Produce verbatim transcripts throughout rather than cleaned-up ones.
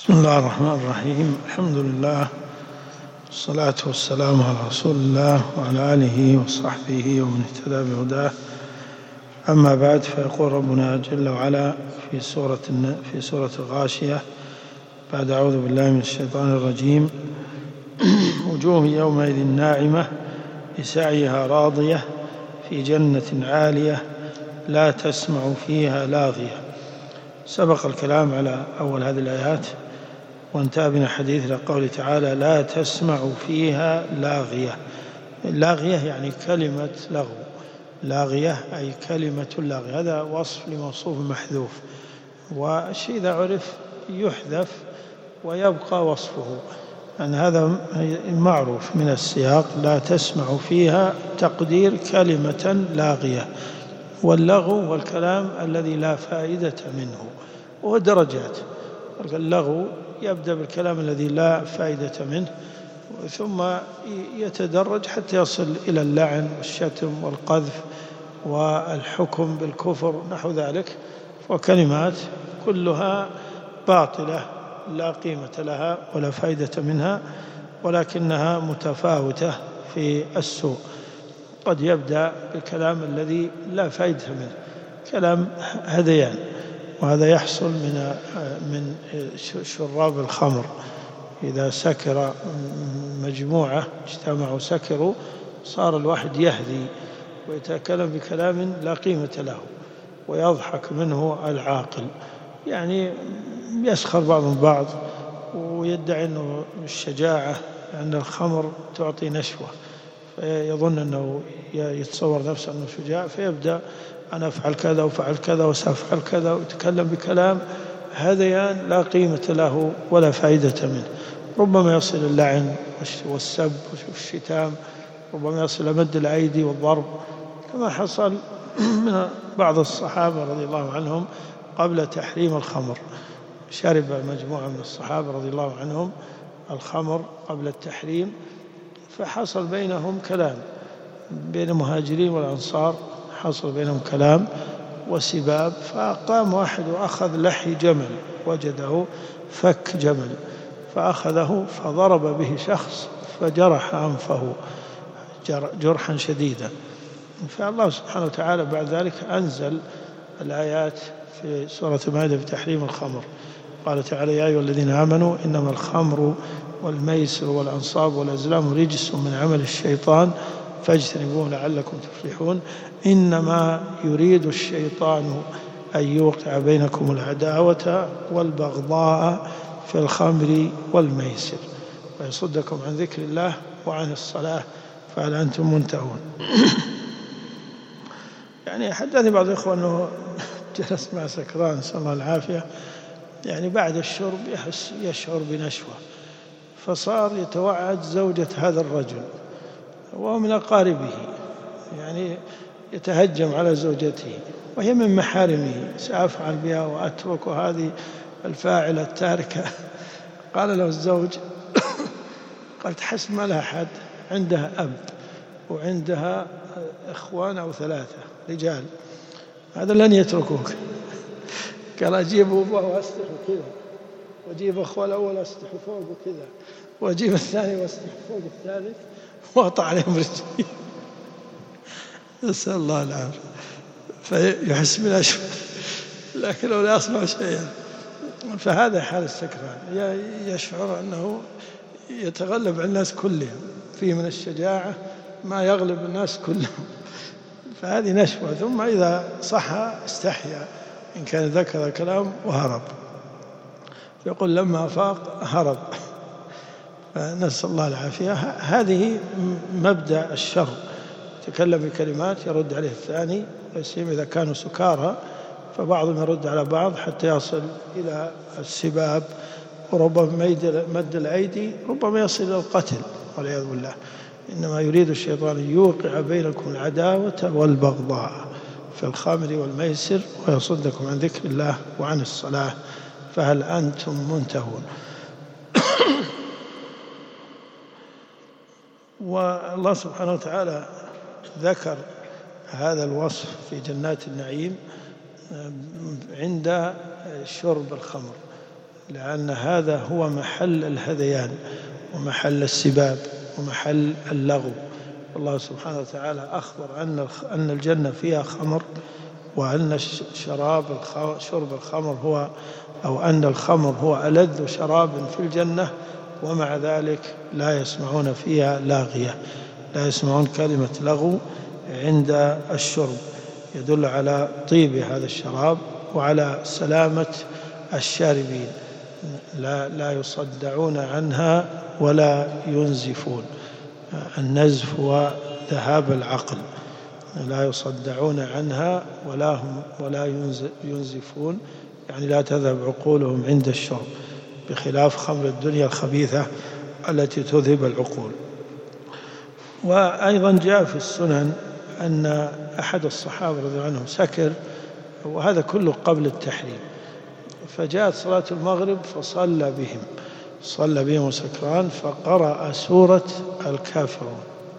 بسم الله الرحمن الرحيم. الحمد لله والصلاة والسلام على رسول الله وعلى آله وصحبه ومن اهتدى بهداه. أما بعد، فيقول ربنا جل وعلا في سورة في سورة الغاشية بعد أعوذ بالله من الشيطان الرجيم: وجوه يومئذ ناعمة لسعيها راضية في جنة عالية لا تسمع فيها لاغية. سبق الكلام على أول هذه الآيات وانتهى بنا حديث إلى قوله تعالى: لا تسمع فيها لاغية. لاغية يعني كلمة لغو، لاغية أي كلمة لاغية. هذا وصف لموصوف محذوف، والشيء إذا عرف يحذف ويبقى وصفه، أن هذا معروف من السياق: لا تسمع فيها تقدير كلمة لاغية. واللغو والكلام الذي لا فائدة منه، وهو درجات. اللغو يبدأ بالكلام الذي لا فائدة منه، ثم يتدرج حتى يصل إلى اللعن والشتم والقذف والحكم بالكفر نحو ذلك، وكلمات كلها باطلة لا قيمة لها ولا فائدة منها، ولكنها متفاوتة في السوء. قد يبدأ بالكلام الذي لا فائدة منه، كلام هذيان، وهذا يحصل من من شراب الخمر. إذا سكر مجموعة اجتمعوا سكروا، صار الواحد يهذي ويتكلم بكلام لا قيمة له، ويضحك منه العاقل. يعني يسخر بعض من بعض ويدعي أنه الشجاعة لأن الخمر تعطي نشوة، فيظن أنه يتصور نفسه أنه شجاع، فيبدأ: أنا أفعل كذا وفعل كذا وسأفعل كذا، ويتكلم بكلام هذيان لا قيمة له ولا فائدة منه. ربما يصل اللعن والسب والشتام، ربما يصل مد الأيدي والضرب، كما حصل من بعض الصحابة رضي الله عنهم قبل تحريم الخمر. شرب مجموعة من الصحابة رضي الله عنهم الخمر قبل التحريم، فحصل بينهم كلام، بين المهاجرين والأنصار حصل بينهم كلام وسباب. فقام واحد وأخذ لحي جمل، وجده فك جمل، فأخذه فضرب به شخص فجرح أنفه جرحا شديدا. فالله سبحانه وتعالى بعد ذلك أنزل الآيات في سورة المائدة في تحريم الخمر. قال تعالى: يا أيها الذين آمنوا إنما الخمر والميسر والأنصاب والأزلام رجس من عمل الشيطان فاجتنبوه لعلكم تفلحون. إنما يريد الشيطان أن يوقع بينكم العداوة والبغضاء في الخمر والميسر ويصدكم عن ذكر الله وعن الصلاة فهل أنتم منتهون. يعني حدثني بعض الإخوة أنه جلس مع سكران نسأل الله العافية، يعني بعد الشرب يحس يشعر بنشوة، فصار يتوعد زوجة هذا الرجل وهو من أقاربه، يعني يتهجم على زوجته وهي من محارمه: سأفعل بها وأترك هذه الفاعلة التاركة. قال له الزوج: قال تحس ما لها حد، عندها أب وعندها إخوان أو ثلاثة رجال، هذا لن يتركوك. قال: أجيب أبوه وأستح كذا، وأجيب أخوه الأول وأستح فوق كذا، وأجيب الثاني وأستح فوق الثالث، وأطع عليهم رجلي. نسأل الله العافية. فيحس بالأشوى لكنه لا يصنع شيئا. فهذا حال السكران، يشعر أنه يتغلب على الناس كلهم، فيه من الشجاعة ما يغلب الناس كلهم. فهذه نشوة. ثم إذا صح استحيا إن كان ذكر كلام وهرب، يقول لما أفاق هرب. فنسأل الله العافية. هذه مبدأ الشر، يتكلم بكلمات يرد عليه الثاني، ويسيم إذا كانوا سكارى فبعضهم يرد على بعض حتى يصل إلى السباب، وربما مد الأيدي، ربما يصل إلى القتل والعياذ بالله. إنما يريد الشيطان أن يوقع بينكم العداوة والبغضاء في الخمر والميسر ويصدكم عن ذكر الله وعن الصلاة فهل أنتم منتهون. والله سبحانه وتعالى ذكر هذا الوصف في جنات النعيم عند شرب الخمر، لأن هذا هو محل الهذيان ومحل السباب ومحل اللغو. الله سبحانه وتعالى أخبر أن أن الجنة فيها خمر، وأن شراب شرب الخمر هو أو أن الخمر هو ألذ شراب في الجنة، ومع ذلك لا يسمعون فيها لاغية، لا يسمعون كلمة لغو عند الشرب، يدل على طيب هذا الشراب وعلى سلامة الشاربين، لا لا يصدعون عنها ولا ينزفون. النزف هو ذهاب العقل، لا يصدعون عنها ولا هم ولا ينزفون، يعني لا تذهب عقولهم عند الشرب، بخلاف خمر الدنيا الخبيثة التي تذهب العقول. وأيضا جاء في السنن أن أحد الصحابة رضي الله عنهم سكر، وهذا كله قبل التحريم، فجاءت صلاة المغرب فصلى بهم صلى بهم سكران، فقرأ سورة الكافرون،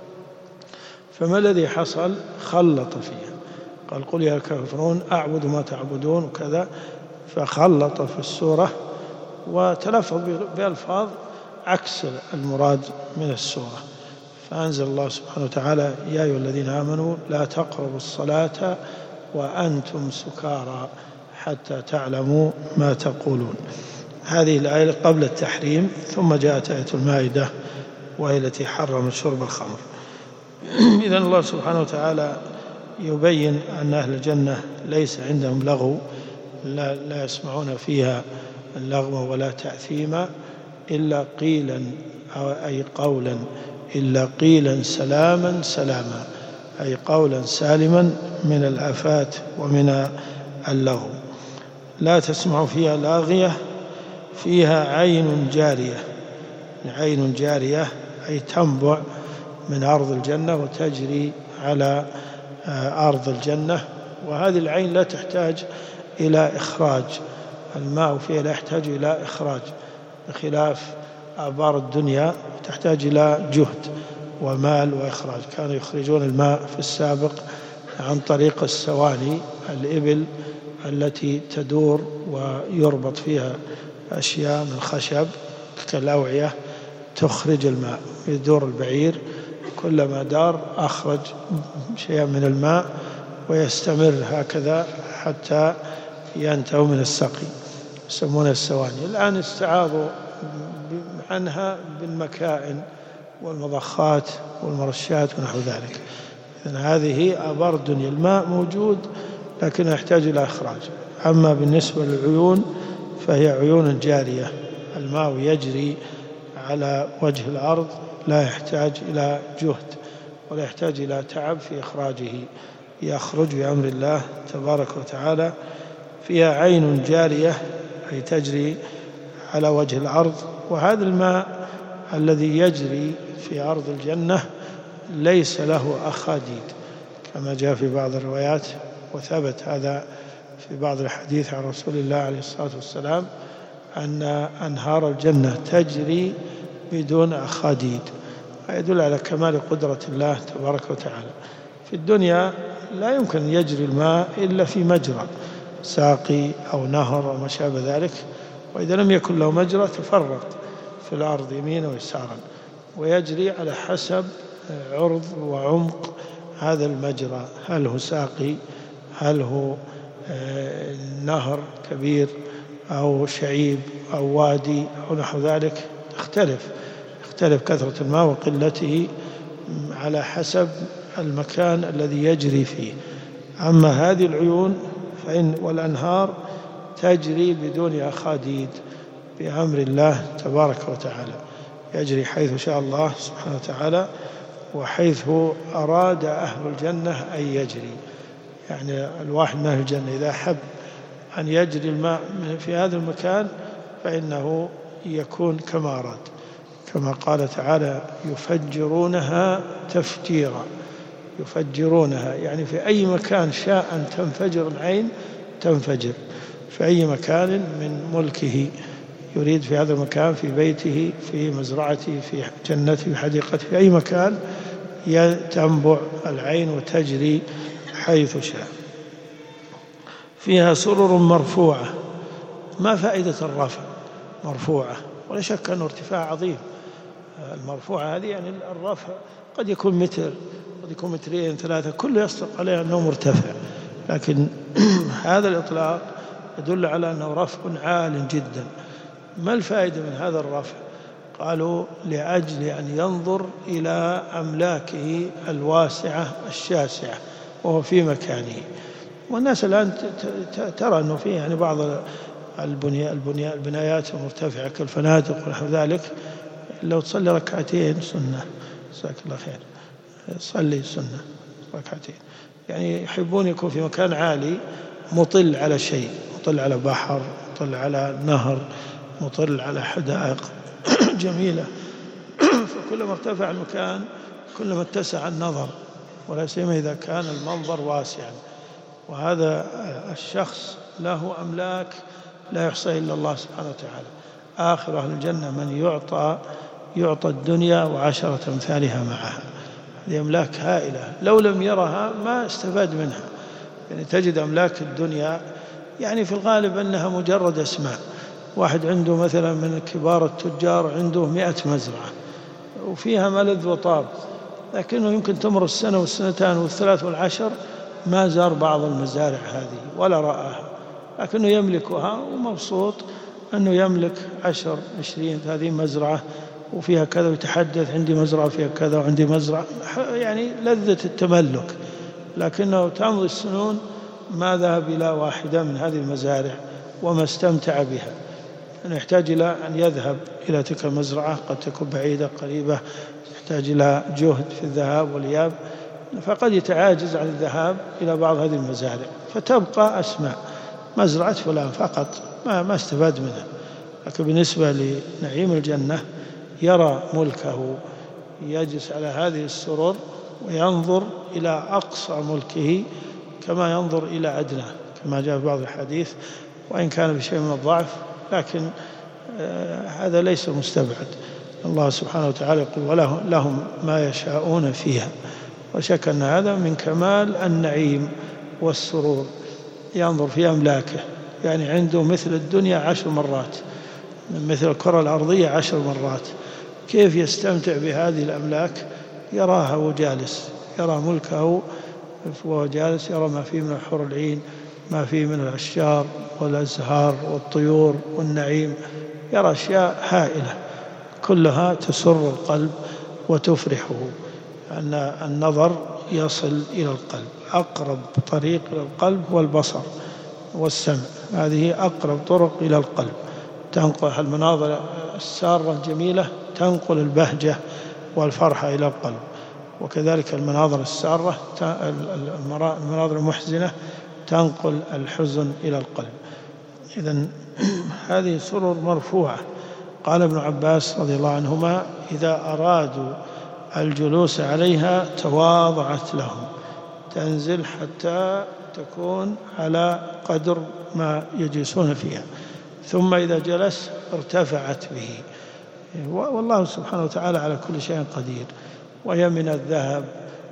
فما الذي حصل؟ خلط فيها، قال قل يا الكافرون أعبد ما تعبدون وكذا، فخلط في السورة وتلفظ بألفاظ عكس المراد من السورة، فأنزل الله سبحانه وتعالى يا أيها الذين آمنوا لا تقربوا الصلاة وأنتم سكارى حتى تعلموا ما تقولون. هذه الآية قبل التحريم، ثم جاءت آية المائدة وهي التي حرمت شرب الخمر. إذن الله سبحانه وتعالى يبين أن أهل الجنة ليس عندهم لغو، لا, لا يسمعون فيها اللغو ولا تأثيما إلا قيلا أو أي قولا إلا قيلا سلاما سلاما، أي قولا سالما من الآفات ومن اللغو. لا تسمع فيها لاغية، فيها عين جارية، عين جارية أي تنبع من أرض الجنة وتجري على أرض الجنة، وهذه العين لا تحتاج إلى إخراج، الماء فيها لا يحتاج إلى إخراج، بخلاف آبار الدنيا تحتاج إلى جهد ومال وإخراج. كانوا يخرجون الماء في السابق عن طريق السواني، الإبل التي تدور ويربط فيها أشياء من خشب كالأوعية تخرج الماء، يدور البعير كلما دار أخرج شيئا من الماء، ويستمر هكذا حتى ينتهوا من السقي، يسمونها السواني. الآن استعاضوا عنها بالمكائن والمضخات والمرشات ونحو ذلك. إذن هذه آبار الدنيا، الماء موجود لكنه يحتاج إلى إخراج. أما بالنسبة للعيون فهي عيون جارية، الماء يجري على وجه الأرض، لا يحتاج إلى جهد ولا يحتاج إلى تعب في إخراجه، يخرج بأمر الله تبارك وتعالى. فيها عين جارية أي تجري على وجه الأرض، وهذا الماء الذي يجري في أرض الجنة ليس له أخاديد كما جاء في بعض الروايات، وثبت هذا في بعض الحديث عن رسول الله عليه الصلاة والسلام أن أنهار الجنة تجري بدون أخاديد، يدل على كمال قدرة الله تبارك وتعالى. في الدنيا لا يمكن يجري الماء إلا في مجرى ساقي أو نهر أو ما شابه ذلك، وإذا لم يكن له مجرى تفرق في الأرض يمينا ويسارا، ويجري على حسب عرض وعمق هذا المجرى، هل هو ساقي، هل هو نهر كبير أو شعيب أو وادي أو نحو ذلك، تختلف تختلف كثرة الماء وقلته على حسب المكان الذي يجري فيه. أما هذه العيون فإن والأنهار تجري بدون أخاديد بأمر الله تبارك وتعالى، يجري حيث شاء الله سبحانه وتعالى وحيث أراد أهل الجنة أن يجري. يعني الواحد من أهل الجنة إذا حب أن يجري الماء في هذا المكان فإنه يكون كما أراد، كما قال تعالى يفجرونها تفجيرا، يفجرونها يعني في أي مكان شاء أن تنفجر العين تنفجر، في أي مكان من ملكه يريد، في هذا المكان، في بيته، في مزرعته، في جنته، في حديقته، في أي مكان تنبع العين وتجري حيث شاء. فيها سرر مرفوعة. ما فائدة الرفع؟ مرفوعة، ولا شك أنه ارتفاع عظيم. المرفوعة هذه يعني الرفع قد يكون متر، قد يكون مترين ثلاثة، كله يصدق عليه أنه مرتفع، لكن هذا الإطلاق يدل على أنه رفع عال جدا. ما الفائدة من هذا الرفع؟ قالوا لأجل أن ينظر إلى أملاكه الواسعة الشاسعة وهو في مكانه. والناس الآن ترى أنه فيه يعني بعض البني البني البنايات المرتفعة كالفنادق ونحو ذلك، لو تصلي ركعتين سنة، جزاك الله خير، صلي سنة ركعتين، يعني يحبون يكون في مكان عالي مطل على شيء، مطل على بحر، مطل على نهر، مطل على حدائق جميلة. فكلما ارتفع المكان كلما اتسع النظر، ولا سيما إذا كان المنظر واسعا. وهذا الشخص له أملاك لا يحصى إلا الله سبحانه وتعالى. آخر أهل الجنة من يعطى يعطى الدنيا وعشرة أمثالها معها. هذه أملاك هائلة، لو لم يرها ما استفاد منها. يعني تجد أملاك الدنيا يعني في الغالب أنها مجرد أسماء. واحد عنده مثلا من كبار التجار عنده مئة مزرعة وفيها ملذ وطاب، لكنه يمكن تمر السنة والسنتان والثلاث والعشر ما زار بعض المزارع هذه ولا رآها، لكنه يملكها ومبسوط أنه يملك عشر عشرين هذه مزرعة وفيها كذا، ويتحدث عندي مزرعة فيها كذا وعندي مزرعة، يعني لذة التملك. لكنه تمضي السنون ما ذهب إلى واحدة من هذه المزارع وما استمتع بها. أنه يحتاج إلى أن يذهب إلى تلك المزرعة، قد تكون بعيدة قريبة، يحتاج إلى جهد في الذهاب والإياب، فقد يتعاجز عن الذهاب إلى بعض هذه المزارع، فتبقى أسماء مزرعة فلان فقط ما, ما استفاد منها. لكن بالنسبة لنعيم الجنة يرى ملكه، يجلس على هذه السرر وينظر إلى أقصى ملكه كما ينظر إلى أدنى، كما جاء في بعض الحديث، وإن كان بشيء من الضعف، لكن آه هذا ليس مستبعد. الله سبحانه وتعالى يقول ولهم ما يشاءون فيها، وشك أن هذا من كمال النعيم والسرور. ينظر في أملاكه، يعني عنده مثل الدنيا عشر مرات، مثل الكرة الأرضية عشر مرات. كيف يستمتع بهذه الأملاك؟ يراها وجالس، يرى ملكه وهو جالس، يرى ما فيه من الحور العين، ما فيه من الأشجار والأزهار والطيور والنعيم، يرى أشياء هائلة كلها تسر القلب وتفرحه. أن النظر يصل إلى القلب، أقرب طريق إلى القلب هو البصر والسمع، هذه أقرب طرق إلى القلب. تنقل المناظر السارة الجميلة، تنقل البهجة والفرحة إلى القلب، وكذلك المناظر السارة المناظر المحزنة تنقل الحزن إلى القلب. إذن هذه سرر مرفوعة. قال ابن عباس رضي الله عنهما إذا أرادوا الجلوس عليها تواضعت لهم، تنزل حتى تكون على قدر ما يجلسون فيها، ثم إذا جلس ارتفعت به. والله سبحانه وتعالى على كل شيء قدير، وهي من الذهب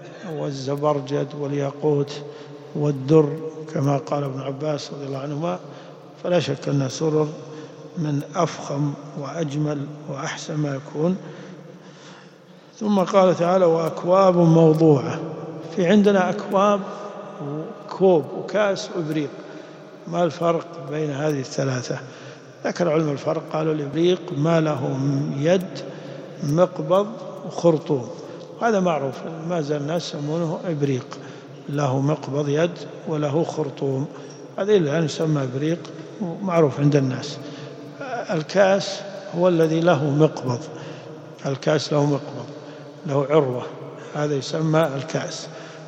والزبرجد والياقوت والدر كما قال ابن عباس رضي الله عنهما. فلا شك أن سرر من أفخم وأجمل وأحسن ما يكون. ثم قال تعالى وأكواب موضوعة. في عندنا أكواب وكوب وكاس وإبريق، ما الفرق بين هذه الثلاثة؟ ذكر علم الفرق، قالوا الإبريق ما له يد مقبض وخرطوم، هذا معروف، ما زال الناس يسمونه إبريق، له مقبض يد وله خرطوم، هذا الآن يسمى إبريق معروف عند الناس. الكاس هو الذي له مقبض، الكاس له مقبض له عروة، هذا يسمى الكاس.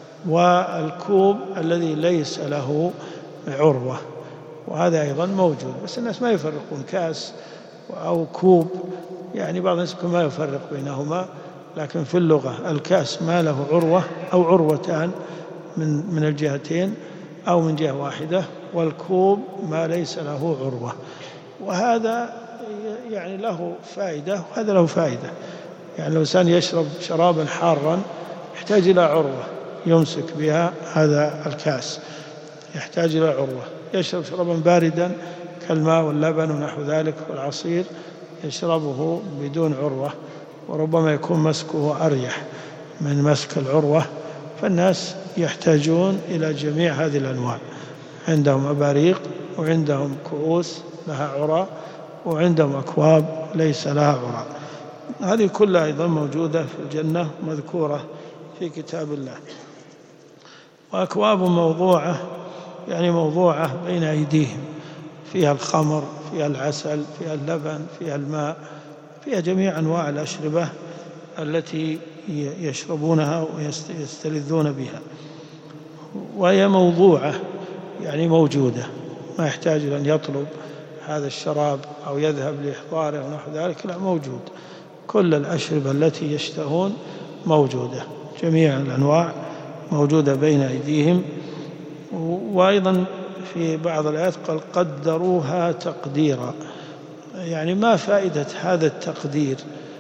والكوب الذي ليس له عروة، وهذا أيضا موجود، بس الناس ما يفرقون كاس أو كوب، يعني بعض الناس ما يفرق بينهما، لكن في اللغة الكاس ما له عروة أو عروتان من من الجهتين أو من جهة واحدة، والكوب ما ليس له عروة. وهذا يعني له فائدة وهذا له فائدة. يعني لو الإنسان يشرب شرابا حارا يحتاج إلى عروة يمسك بها، هذا الكاس يحتاج إلى عروة. يشرب شرابا باردا كالماء واللبن ونحو ذلك والعصير يشربه بدون عروة، وربما يكون مسكه أريح من مسك العروة، فالناس يحتاجون إلى جميع هذه الأنواع. عندهم أباريق، وعندهم كؤوس لها عرى، وعندهم أكواب ليس لها عرى. هذه كلها أيضا موجودة في الجنة مذكورة في كتاب الله. وأكواب موضوعة، يعني موضوعة بين أيديهم، فيها الخمر، فيها العسل، فيها اللبن، فيها الماء، فيها جميع أنواع الأشربة التي يشربونها ويستلذون بها، وهي موضوعة يعني موجودة، ما يحتاج إلى أن يطلب هذا الشراب أو يذهب لإحضاره ونحو ذلك، لا، موجود. كل الأشربة التي يشتهون موجودة، جميع الأنواع موجودة بين أيديهم. وأيضا في بعض الآيات قال قدروها تقديرا. يعني ما فائدة هذا التقدير؟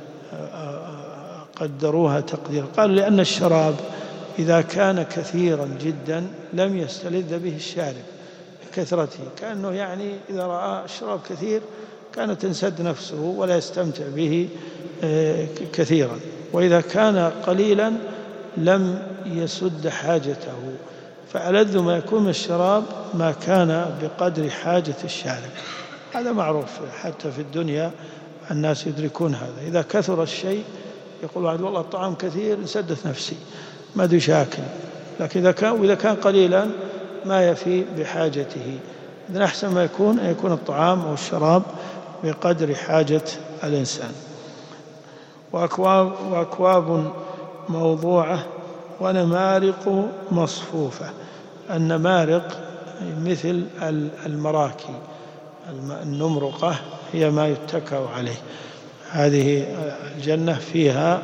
قدروها تقديرا، قالوا لأن الشراب إذا كان كثيرا جدا لم يستلذ به الشارب بكثرته، كأنه يعني إذا رأى الشراب كثير كانت تنسد نفسه ولا يستمتع به كثيرا، وإذا كان قليلا لم يسد حاجته. فألذ ما يكون من الشراب ما كان بقدر حاجة الشارب. هذا معروف حتى في الدنيا، الناس يدركون هذا. إذا كثر الشيء يقول واحد والله الطعام كثير انسدت نفسي ما أدري شاكل، لكن إذا كان وإذا كان قليلا ما يفي بحاجته. إذن أحسن ما يكون أن يكون الطعام أو الشراب بقدر حاجة الإنسان. وأكواب, وأكواب موضوعة ونمارق مصفوفة. النمارق مثل المراكي، النمرقة هي ما يتكأ عليه. هذه الجنة فيها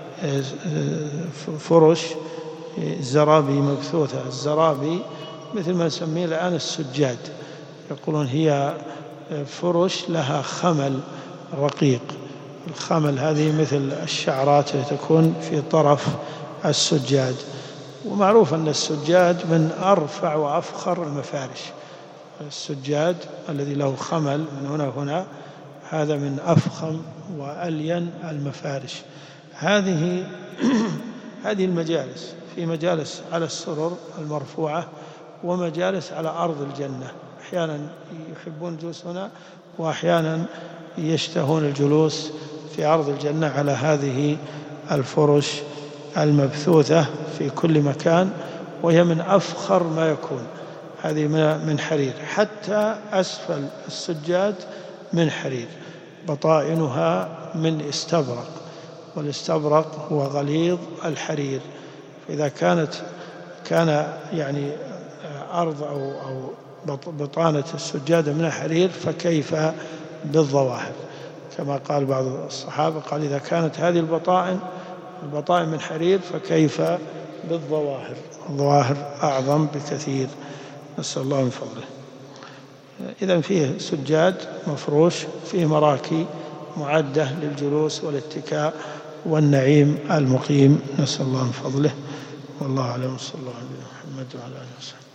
فرش زرابي مبثوثة. الزرابي مثل ما نسميه الآن السجاد، يقولون هي فرش لها خمل رقيق. الخمل هذه مثل الشعرات التي تكون في طرف السجاد، ومعروف أن السجاد من أرفع وأفخر المفارش. السجاد الذي له خمل من هنا هنا هذا من أفخم وألين المفارش. هذه هذه المجالس، في مجالس على السرر المرفوعة ومجالس على أرض الجنة. أحيانا يحبون الجلوس هنا، وأحيانا يشتهون الجلوس في أرض الجنة على هذه الفرش المبثوثة في كل مكان، وهي من أفخر ما يكون. هذه من حرير، حتى أسفل السجاد من حرير. بطائنها من استبرق، والاستبرق هو غليظ الحرير. فإذا كانت كان يعني أرض أو أو بطانة السجادة من الحرير فكيف بالظواهر؟ كما قال بعض الصحابة، قال إذا كانت هذه البطائن البطائن من حرير فكيف بالظواهر؟ الظواهر أعظم بكثير. نسأل الله من فضله. إذن فيه سجاد مفروش، فيه مراكي معدة للجلوس والاتكاء والنعيم المقيم. نسأل الله من فضله. والله أعلم. صلى الله عليه محمد وعلى آله وسلم.